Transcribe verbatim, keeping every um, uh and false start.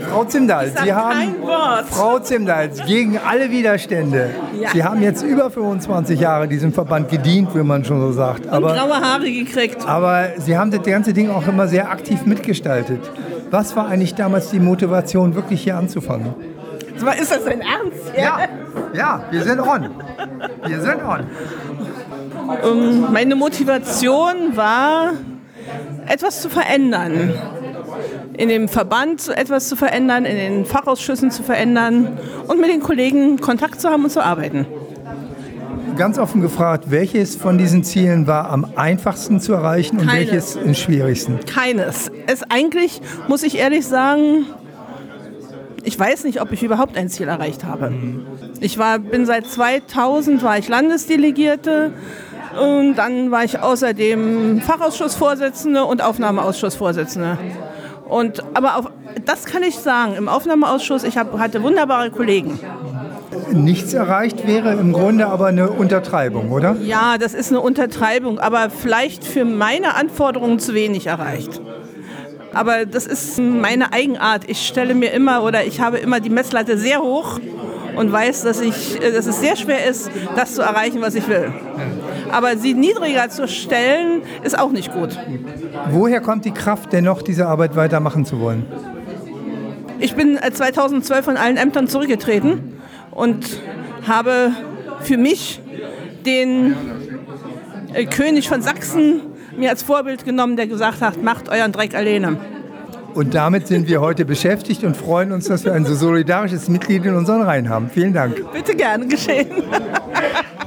Frau Zimdahl, Sie haben, kein Wort. Frau Zimdahl, gegen alle Widerstände. Ja. Sie haben jetzt über fünfundzwanzig Jahre diesem Verband gedient, wie man schon so sagt. Und Aber, graue Haare gekriegt. aber Sie haben das ganze Ding auch immer sehr aktiv mitgestaltet. Was war eigentlich damals die Motivation, wirklich hier anzufangen? Ist das denn ernst? Ja, ja, wir sind on. Wir sind on. Ähm, meine Motivation war, etwas zu verändern. In dem Verband etwas zu verändern, in den Fachausschüssen zu verändern und mit den Kollegen Kontakt zu haben und zu arbeiten. Ganz offen gefragt, welches von diesen Zielen war am einfachsten zu erreichen und Keines. welches am schwierigsten? Keines. Es eigentlich, muss ich ehrlich sagen, ich weiß nicht, ob ich überhaupt ein Ziel erreicht habe. Ich war, bin seit zweitausend war ich Landesdelegierte und dann war ich außerdem Fachausschussvorsitzende und Aufnahmeausschussvorsitzende. Und, aber auf, das kann ich sagen, im Aufnahmeausschuss, ich hab, hatte wunderbare Kollegen. Nichts erreicht wäre im Grunde aber eine Untertreibung, oder? Ja, das ist eine Untertreibung, aber vielleicht für meine Anforderungen zu wenig erreicht. Aber das ist meine Eigenart. Ich stelle mir immer oder ich habe immer die Messlatte sehr hoch und weiß, dass, ich, dass es sehr schwer ist, das zu erreichen, was ich will. Aber sie niedriger zu stellen, ist auch nicht gut. Woher kommt die Kraft, dennoch diese Arbeit weitermachen zu wollen? Ich bin zweitausendzwölf von allen Ämtern zurückgetreten und habe für mich den äh, König von Sachsen mir als Vorbild genommen, der gesagt hat, macht euren Dreck alleine. Und damit sind wir heute beschäftigt und freuen uns, dass wir ein so solidarisches Mitglied in unseren Reihen haben. Vielen Dank. Bitte gerne geschehen.